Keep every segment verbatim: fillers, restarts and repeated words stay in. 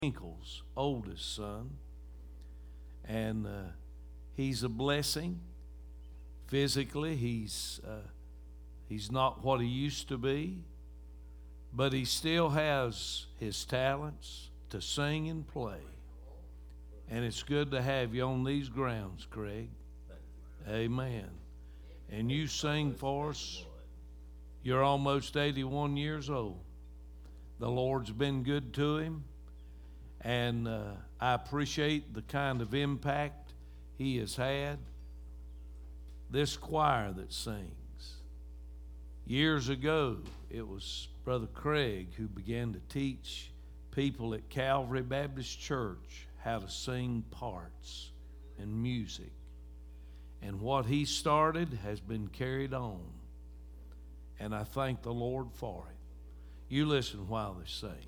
Hinkle's oldest son, and uh, he's a blessing. Physically, he's uh, he's not what he used to be, but he still has his talents to sing and play. And it's good to have you on these grounds, Craig. Amen. And you sing for us. You're almost eighty-one years old. The Lord's been good to him. And uh, I appreciate the kind of impact he has had. This choir that sings. Years ago, it was Brother Craig who began to teach people at Calvary Baptist Church how to sing parts and music. And what he started has been carried on. And I thank the Lord for it. You listen while they sing.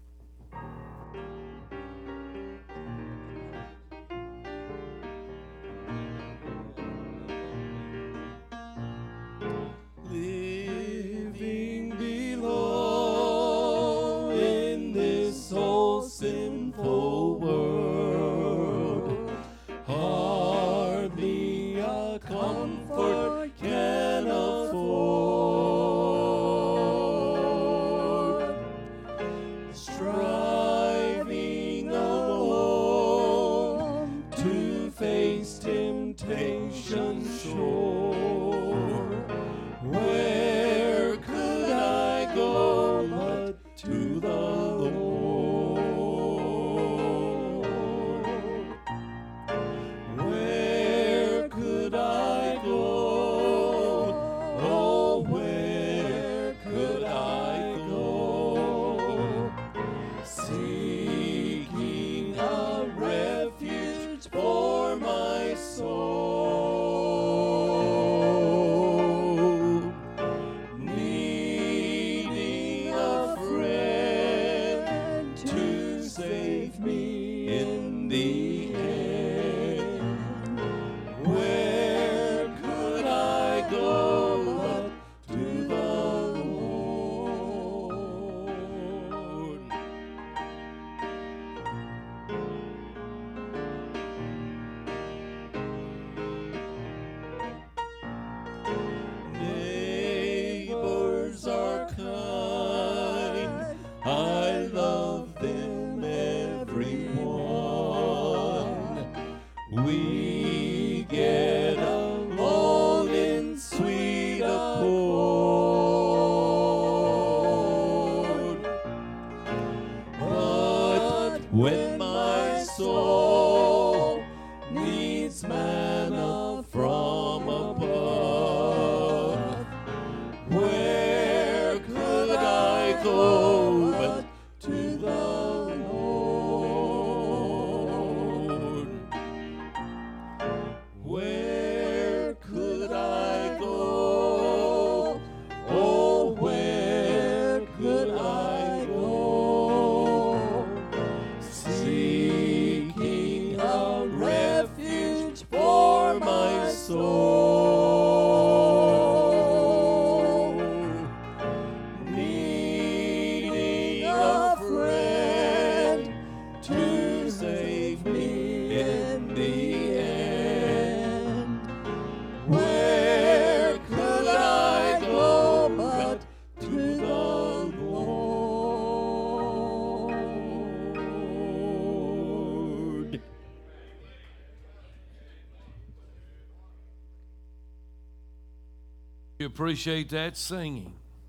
Appreciate that singing.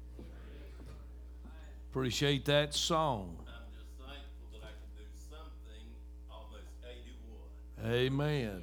Appreciate that song. I'm just thankful that I can do something almost eighty-one. Amen.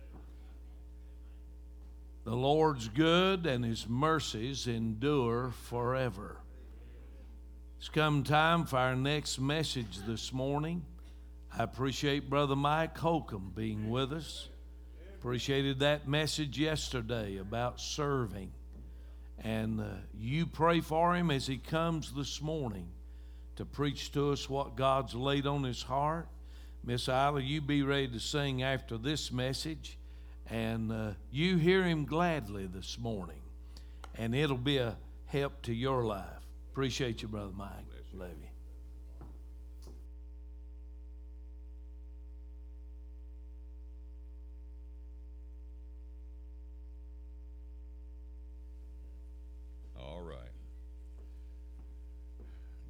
The Lord's good and His mercies endure forever. It's come time for our next message this morning. I appreciate Brother Mike Holcomb being with us. Appreciated that message yesterday about serving. And uh, you pray for him as he comes this morning to preach to us what God's laid on his heart. Miss Isla, you be ready to sing after this message. And uh, you hear him gladly this morning. And it'll be a help to your life. Appreciate you, Brother Mike. Love you.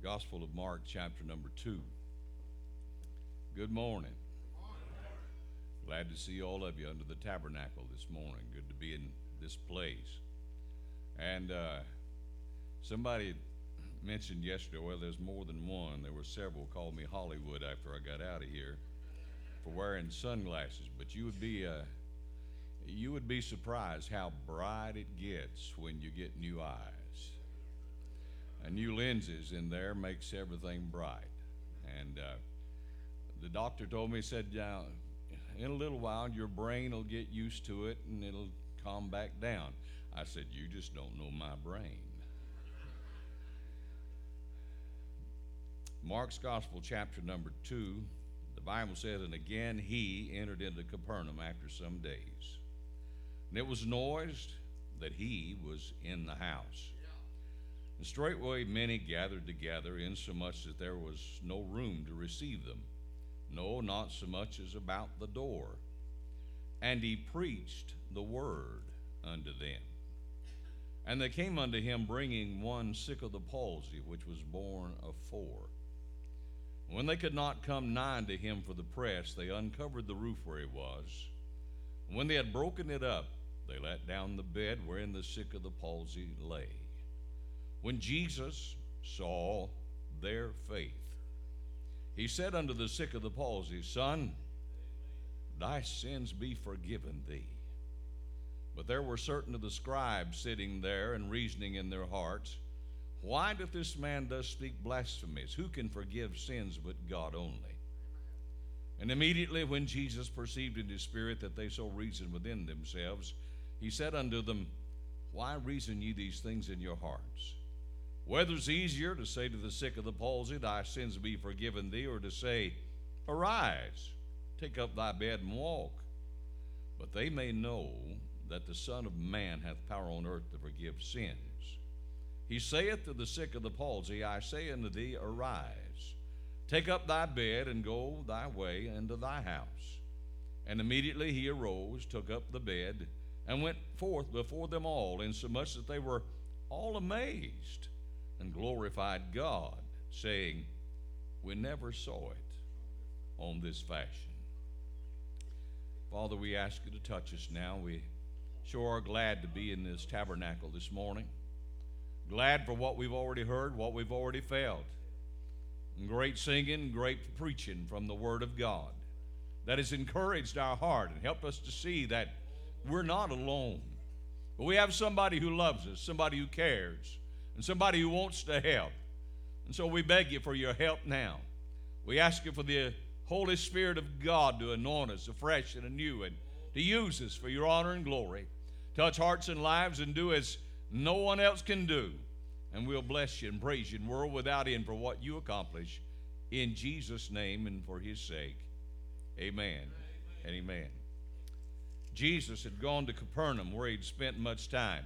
Gospel of Mark, chapter number two. Good morning. Glad to see all of you under the tabernacle this morning. Good to be in this place. And uh, somebody mentioned yesterday, well, there's more than one. There were several called me Hollywood after I got out of here for wearing sunglasses. But you would be uh, you would be surprised how bright it gets when you get new eyes. And new lenses in there makes everything bright. And uh, the doctor told me, he said, uh, in a little while, your brain will get used to it and it'll calm back down. I said, you just don't know my brain. Mark's Gospel, chapter number two, the Bible says, and again he entered into Capernaum after some days. And it was noised that he was in the house. And straightway many gathered together, insomuch that there was no room to receive them, no, not so much as about the door. And he preached the word unto them. And they came unto him, bringing one sick of the palsy, which was borne of four. When they could not come nigh unto him for the press, they uncovered the roof where he was. And when they had broken it up, they let down the bed wherein the sick of the palsy lay. When Jesus saw their faith, he said unto the sick of the palsy, Son, thy sins be forgiven thee. But there were certain of the scribes sitting there and reasoning in their hearts, Why doth this man thus speak blasphemies? Who can forgive sins but God only? And immediately when Jesus perceived in his spirit that they so reasoned within themselves, he said unto them, Why reason ye these things in your hearts? Whether it's easier to say to the sick of the palsy, Thy sins be forgiven thee, or to say, Arise, take up thy bed and walk. But they may know that the Son of Man hath power on earth to forgive sins. He saith to the sick of the palsy, I say unto thee, Arise, take up thy bed, and go thy way into thy house. And immediately he arose, took up the bed, and went forth before them all, insomuch that they were all amazed, and glorified God, saying, We never saw it on this fashion. Father, we ask you to touch us now. We sure are glad to be in this tabernacle this morning. Glad for what we've already heard, what we've already felt. And great singing, great preaching from the Word of God that has encouraged our heart and helped us to see that we're not alone. But we have somebody who loves us, somebody who cares, and somebody who wants to help. And so we beg you for your help now. We ask you for the Holy Spirit of God to anoint us afresh and anew and to use us for your honor and glory. Touch hearts and lives and do as no one else can do. And we'll bless you and praise you in world without end for what you accomplish. In Jesus' name and for his sake. Amen, amen. And amen. Jesus had gone to Capernaum where he'd spent much time.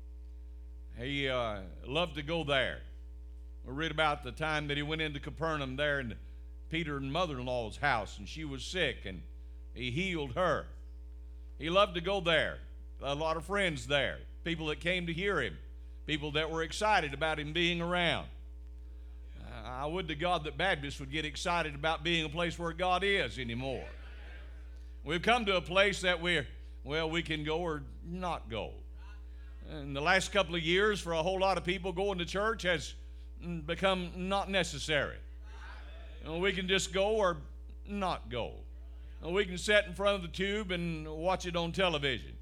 He uh, loved to go there. We read about the time that he went into Capernaum there in Peter and mother-in-law's house, and she was sick, and he healed her. He loved to go there. A lot of friends there, people that came to hear him, people that were excited about him being around. Uh, I would to God that Baptists would get excited about being a place where God is anymore. We've come to a place that we're, well, we can go or not go. In the last couple of years, for a whole lot of people, going to church has become not necessary. You know, we can just go or not go. And we can sit in front of the tube and watch it on television.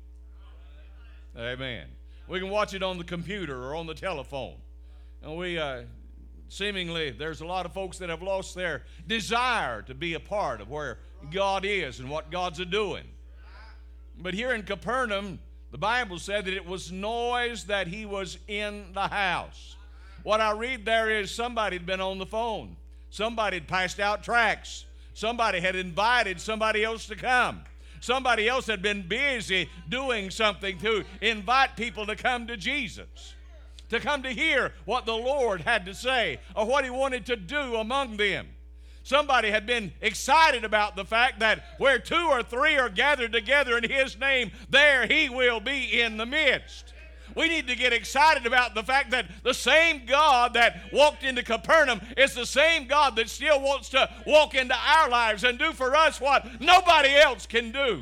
Amen. We can watch it on the computer or on the telephone. And we uh, seemingly, there's a lot of folks that have lost their desire to be a part of where God is and what God's a-doing. But here in Capernaum, the Bible said that it was noise that he was in the house. What I read there is somebody had been on the phone. Somebody had passed out tracts. Somebody had invited somebody else to come. Somebody else had been busy doing something to invite people to come to Jesus, to come to hear what the Lord had to say or what he wanted to do among them. Somebody had been excited about the fact that where two or three are gathered together in his name, there he will be in the midst. We need to get excited about the fact that the same God that walked into Capernaum is the same God that still wants to walk into our lives and do for us what nobody else can do.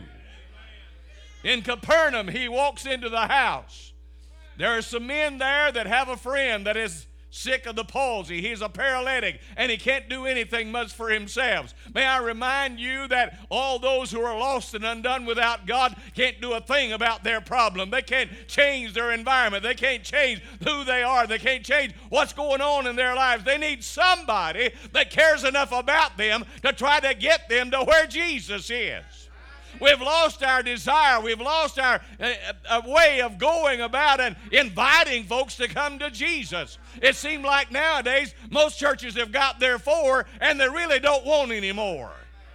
In Capernaum, he walks into the house. There are some men there that have a friend that is sick of the palsy. He's a paralytic, and he can't do anything much for himself. May I remind you that all those who are lost and undone without God can't do a thing about their problem. They can't change their environment. They can't change who they are. They can't change what's going on in their lives. They need somebody that cares enough about them to try to get them to where Jesus is. We've lost our desire. We've lost our uh, uh, way of going about and inviting folks to come to Jesus. It seems like nowadays most churches have got their four and they really don't want any more.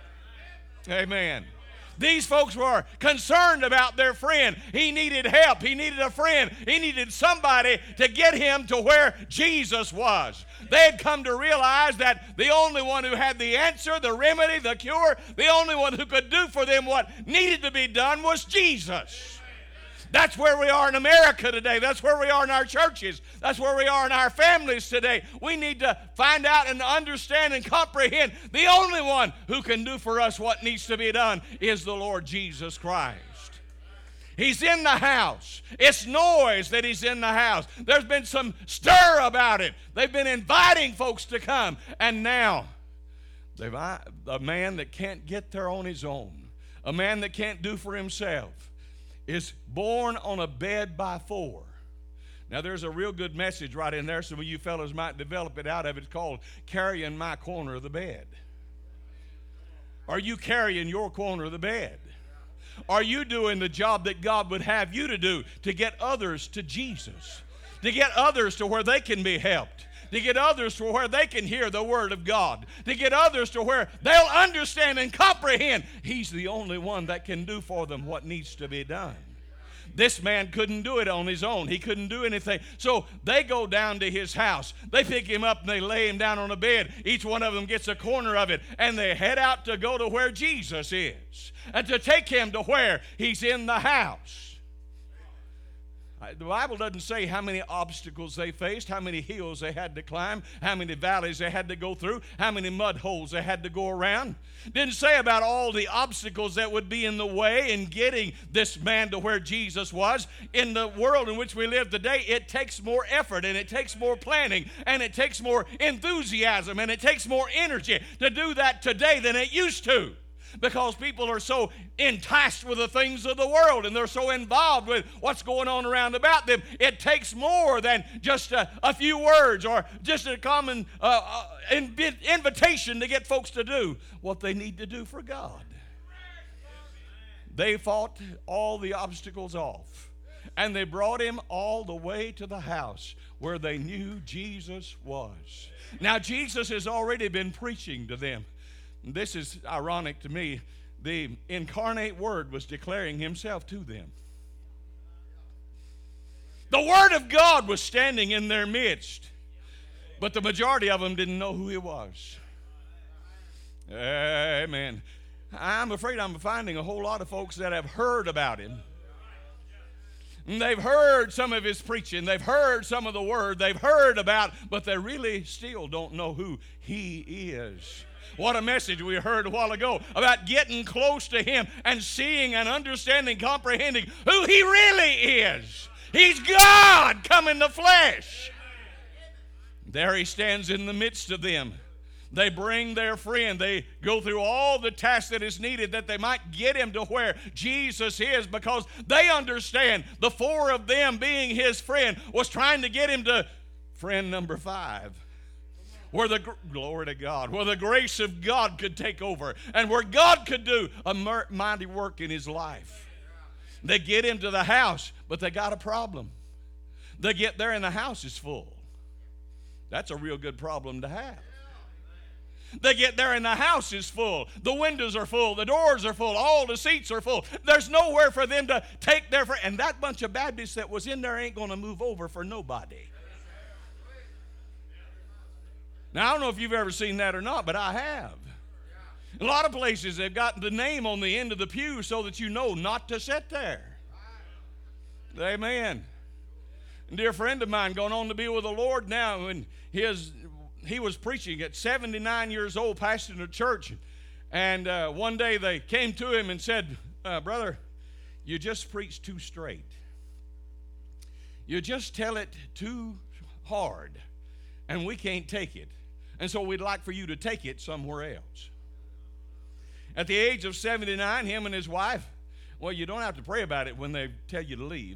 Amen. These folks were concerned about their friend. He needed help. He needed a friend. He needed somebody to get him to where Jesus was. They had come to realize that the only one who had the answer, the remedy, the cure, the only one who could do for them what needed to be done was Jesus. That's where we are in America today. That's where we are in our churches. That's where we are in our families today. We need to find out and understand and comprehend the only one who can do for us what needs to be done is the Lord Jesus Christ. He's in the house. It's noise that he's in the house. There's been some stir about it. They've been inviting folks to come. And now, they've, a man that can't get there on his own, a man that can't do for himself, is born on a bed by four. Now, there's a real good message right in there. Some of you fellows might develop it out of it. It's called Carrying My Corner of the Bed. Are you carrying your corner of the bed? Are you doing the job that God would have you to do to get others to Jesus? To get others to where they can be helped? To get others to where they can hear the Word of God? To get others to where they'll understand and comprehend He's the only one that can do for them what needs to be done. This man couldn't do it on his own. He couldn't do anything. So they go down to his house. They pick him up and they lay him down on a bed. Each one of them gets a corner of it. And they head out to go to where Jesus is. And to take him to where he's in the house. The Bible doesn't say how many obstacles they faced, how many hills they had to climb, how many valleys they had to go through, how many mud holes they had to go around. It didn't say about all the obstacles that would be in the way in getting this man to where Jesus was. In the world in which we live today, it takes more effort and it takes more planning and it takes more enthusiasm and it takes more energy to do that today than it used to. Because people are so enticed with the things of the world and they're so involved with what's going on around about them. It takes more than just a, a few words or just a common uh, uh, inv- invitation to get folks to do what they need to do for God. They fought all the obstacles off and they brought him all the way to the house where they knew Jesus was. Now, Jesus has already been preaching to them. This is ironic to me. The incarnate Word was declaring himself to them. The Word of God was standing in their midst, but the majority of them didn't know who he was. Amen. I'm afraid I'm finding a whole lot of folks that have heard about him. And they've heard some of his preaching. They've heard some of the Word. They've heard about, but they really still don't know who he is. What a message we heard a while ago about getting close to him and seeing and understanding, comprehending who he really is. He's God come in the flesh. There he stands in the midst of them. They bring their friend. They go through all the tasks that is needed that they might get him to where Jesus is, because they understand the four of them being his friend was trying to get him to friend number five. Where the, glory to God, where the grace of God could take over and where God could do a mighty work in his life. They get into the house, but they got a problem. They get there and the house is full. That's a real good problem to have. They get there and the house is full. The windows are full. The doors are full. All the seats are full. There's nowhere for them to take their friend. And that bunch of Baptists that was in there ain't going to move over for nobody. Now, I don't know if you've ever seen that or not, but I have. A lot of places they've got the name on the end of the pew so that you know not to sit there. Amen. A dear friend of mine going on to be with the Lord now, and his he was preaching at seventy-nine years old, pastoring a church. And uh, one day they came to him and said, uh, brother, you just preach too straight. You just tell it too hard, and we can't take it. And so we'd like for you to take it somewhere else. At the age of seventy-nine, him and his wife, well, you don't have to pray about it when they tell you to leave.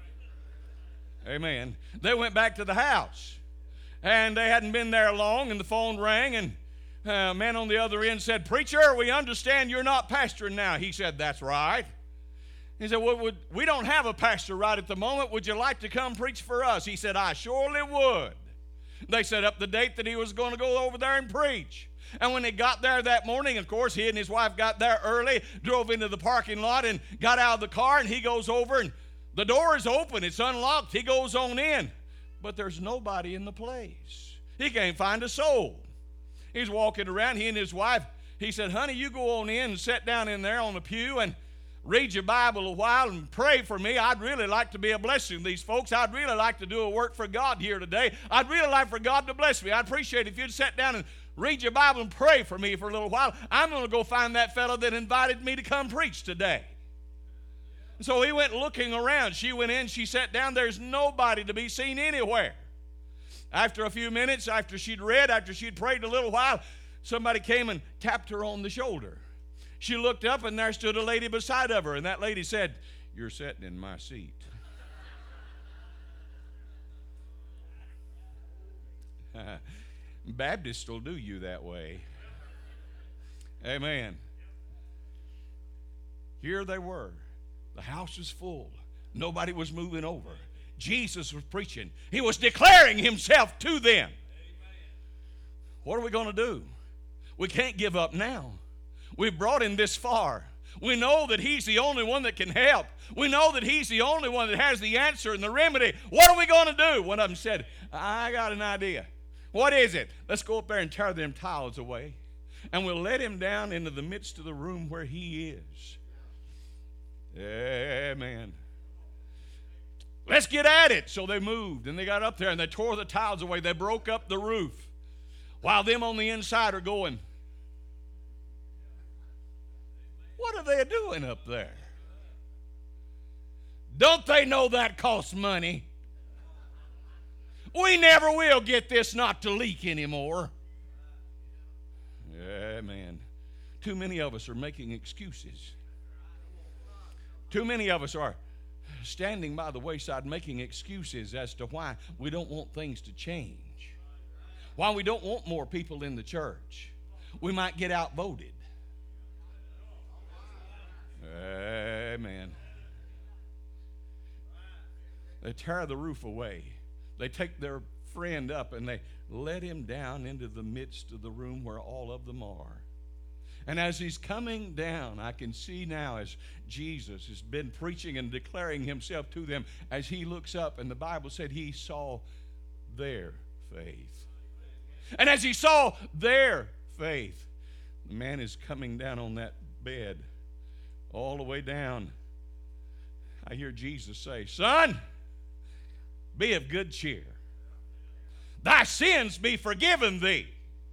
Amen. They went back to the house, and they hadn't been there long, and the phone rang, and a man on the other end said, preacher, we understand you're not pastoring now. He said, that's right. He said, well, would, we don't have a pastor right at the moment. Would you like to come preach for us? He said, I surely would. They set up the date that he was going to go over there and preach. And when he got there that morning, of course, he and his wife got there early, drove into the parking lot and got out of the car, and he goes over, and the door is open. It's unlocked. He goes on in. But there's nobody in the place. He can't find a soul. He's walking around, he and his wife. He said, honey, you go on in and sit down in there on the pew and read your Bible a while and pray for me. I'd really like to be a blessing to these folks. I'd really like to do a work for God here today. I'd really like for God to bless me. I'd appreciate it if you'd sit down and read your Bible and pray for me for a little while. I'm going to go find that fellow that invited me to come preach today. So he went looking around. She went in, she sat down. There's nobody to be seen anywhere. After a few minutes, after she'd read, after she'd prayed a little while, somebody came and tapped her on the shoulder. She looked up, and there stood a lady beside of her, and that lady said, you're sitting in my seat. Baptists will do you that way. Amen. Here they were. The house was full. Nobody was moving over. Jesus was preaching. He was declaring himself to them. What are we going to do? We can't give up now. We've brought him this far. We know that he's the only one that can help. We know that he's the only one that has the answer and the remedy. What are we going to do? One of them said, I got an idea. What is it? Let's go up there and tear them tiles away, and we'll let him down into the midst of the room where he is. Amen. Let's get at it. So they moved, and they got up there, and they tore the tiles away. They broke up the roof, while them on the inside are going, what are they doing up there? Don't they know that costs money? We never will get this not to leak anymore. Amen. Too many of us are making excuses. Too many of us are standing by the wayside making excuses as to why we don't want things to change. Why we don't want more people in the church. We might get outvoted. Amen. They tear the roof away. They take their friend up and they let him down into the midst of the room where all of them are. And as he's coming down, I can see now as Jesus has been preaching and declaring himself to them, as he looks up, and the Bible said he saw their faith. And as he saw their faith, the man is coming down on that bed, all the way down. I hear Jesus say, son, be of good cheer. Thy sins be forgiven thee.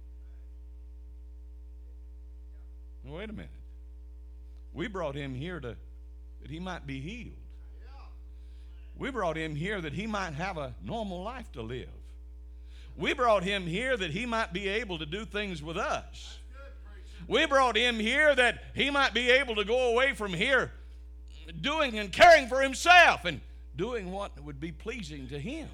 Wait a minute. We brought him here to that he might be healed. We brought him here that he might have a normal life to live. We brought him here that he might be able to do things with us. We brought him here that he might be able to go away from here doing and caring for himself and doing what would be pleasing to him.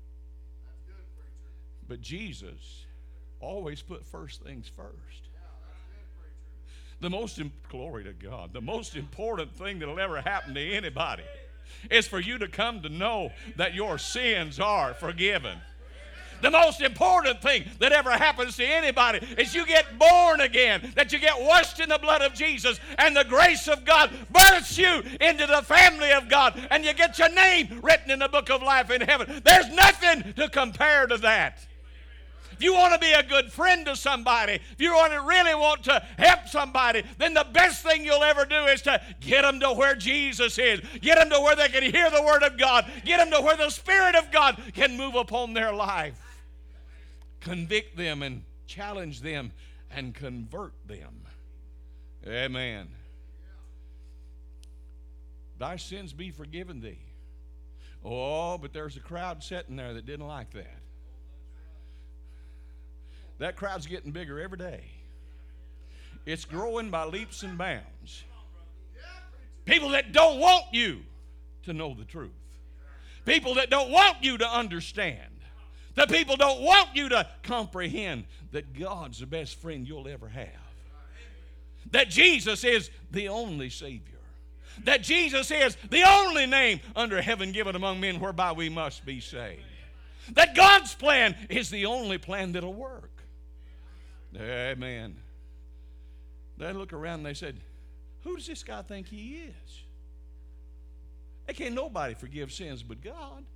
But Jesus always put first things first. The most, glory to God, the most important thing that'll ever happen to anybody is for you to come to know that your sins are forgiven. The most important thing that ever happens to anybody is you get born again, that you get washed in the blood of Jesus, and the grace of God births you into the family of God, and you get your name written in the book of life in heaven. There's nothing to compare to that. If you want to be a good friend to somebody, if you want to really want to help somebody, then the best thing you'll ever do is to get them to where Jesus is. Get them to where they can hear the Word of God. Get them to where the Spirit of God can move upon their life. Convict them and challenge them and convert them. Amen. Thy sins be forgiven thee. Oh, but there's a crowd sitting there that didn't like that. That crowd's getting bigger every day. It's growing by leaps and bounds. People that don't want you to know the truth. People that don't want you to understand. The people don't want you to comprehend that God's the best friend you'll ever have. That Jesus is the only Savior. That Jesus is the only name under heaven given among men whereby we must be saved. That God's plan is the only plan that'll work. Amen. They look around and they said, who does this guy think he is? They can't nobody forgive sins but God.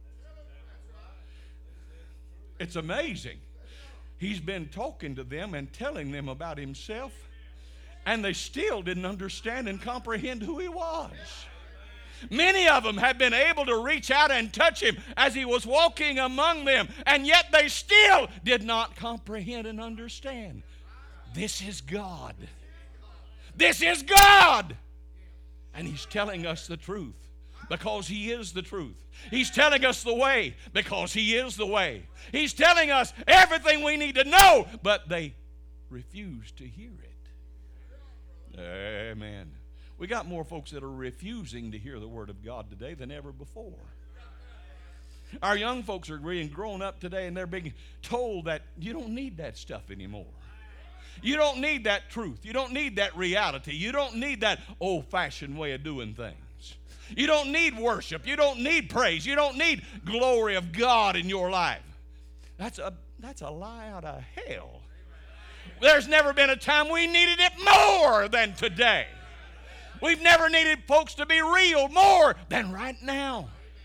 It's amazing. He's been talking to them and telling them about himself, and they still didn't understand and comprehend who he was. Many of them had been able to reach out and touch him as he was walking among them, and yet they still did not comprehend and understand. This is God. This is God. And he's telling us the truth because he is the truth. He's telling us the way because he is the way. He's telling us everything we need to know, but they refuse to hear it. Amen. We got more folks that are refusing to hear the Word of God today than ever before. Our young folks are being grown up today, and they're being told that you don't need that stuff anymore. You don't need that truth. You don't need that reality. You don't need that old-fashioned way of doing things. You don't need worship. You don't need praise. You don't need glory of God in your life. That's a, that's a lie out of hell. There's never been a time we needed it more than today. We've never needed folks to be real more than right now.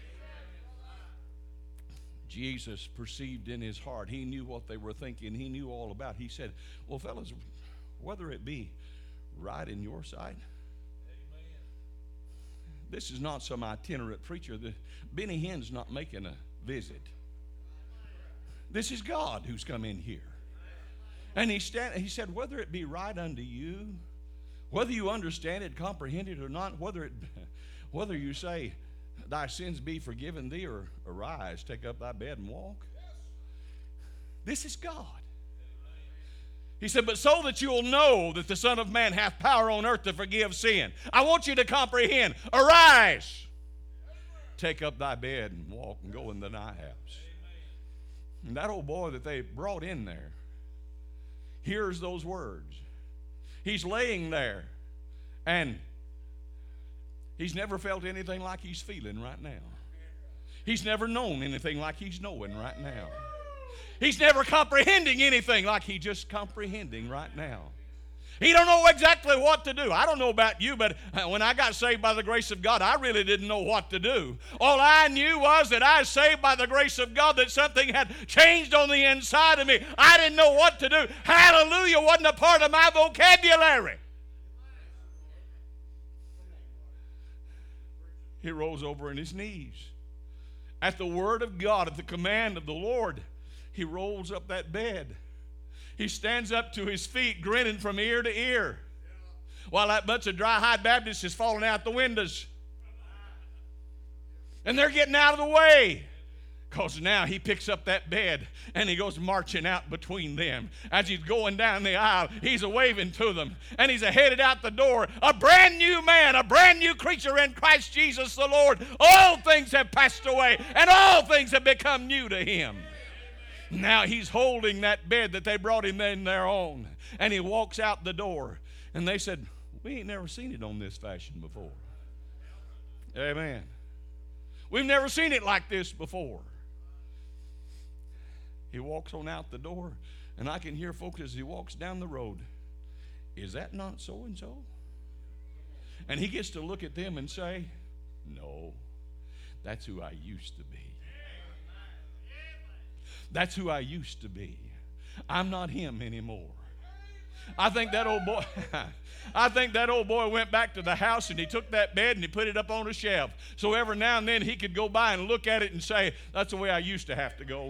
Jesus perceived in his heart. He knew what they were thinking. He knew all about it. He said, well, fellas, whether it be right in your sight. This is not some itinerant preacher. The, Benny Hinn's not making a visit. This is God who's come in here. And he, stand, he said, whether it be right unto you, whether you understand it, comprehend it or not, whether it, whether you say, thy sins be forgiven thee, or arise, take up thy bed and walk. This is God. He said, but so that you'll know that the Son of Man hath power on earth to forgive sin. I want you to comprehend. Arise, take up thy bed and walk and go in the night house. And that old boy that they brought in there hears those words. He's laying there, and he's never felt anything like he's feeling right now. He's never known anything like he's knowing right now. He's never comprehending anything like he's just comprehending right now. He don't know exactly what to do. I don't know about you, but when I got saved by the grace of God, I really didn't know what to do. All I knew was that I was saved by the grace of God, that something had changed on the inside of me. I didn't know what to do. Hallelujah wasn't a part of my vocabulary. He rose over on his knees. At the word of God, at the command of the Lord, he rolls up that bed. He stands up to his feet, grinning from ear to ear, while that bunch of dry-hide Baptists is falling out the windows. And they're getting out of the way, because now he picks up that bed and he goes marching out between them. As he's going down the aisle, he's a waving to them, and he's a headed out the door, a brand new man, a brand new creature in Christ Jesus the Lord. All things have passed away, and all things have become new to him. Now he's holding that bed that they brought him in their own, and he walks out the door, and they said, we ain't never seen it on this fashion before. Amen. We've never seen it like this before. He walks on out the door, and I can hear folks as he walks down the road, is that not so-and-so? And he gets to look at them and say, no, that's who I used to be. That's who I used to be. I'm not him anymore. I think that old boy, I think that old boy went back to the house and he took that bed and he put it up on a shelf. So every now and then he could go by and look at it and say, that's the way I used to have to go.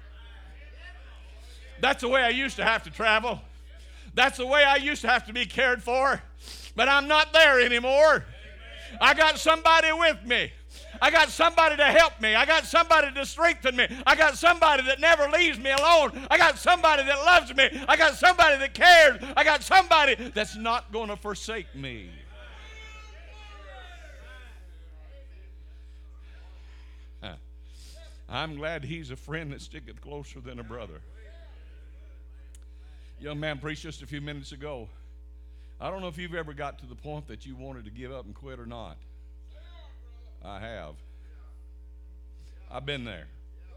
That's the way I used to have to travel. That's the way I used to have to be cared for. But I'm not there anymore. I got somebody with me. I got somebody to help me. I got somebody to strengthen me. I got somebody that never leaves me alone. I got somebody that loves me. I got somebody that cares. I got somebody that's not going to forsake me. Huh. I'm glad he's a friend that sticketh closer than a brother. Young man preached just a few minutes ago. I don't know if you've ever got to the point that you wanted to give up and quit or not. I have. I've been there.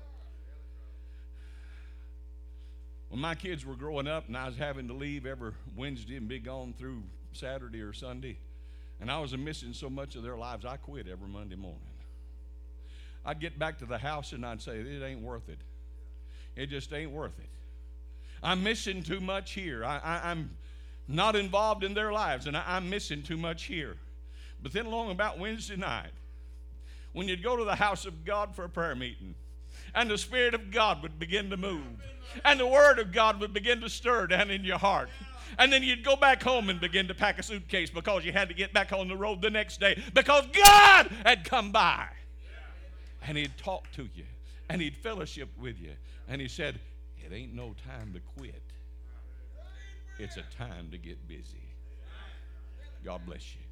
When my kids were growing up and I was having to leave every Wednesday and be gone through Saturday or Sunday, and I was missing so much of their lives, I quit every Monday morning. I'd get back to the house and I'd say, it ain't worth it. It just ain't worth it. I'm missing too much here. I, I, I'm not involved in their lives, and I, I'm missing too much here. But then along about Wednesday night, when you'd go to the house of God for a prayer meeting, and the Spirit of God would begin to move, and the Word of God would begin to stir down in your heart, and then you'd go back home and begin to pack a suitcase because you had to get back on the road the next day because God had come by, and He'd talk to you, and He'd fellowship with you, and He said, it ain't no time to quit. It's a time to get busy. God bless you.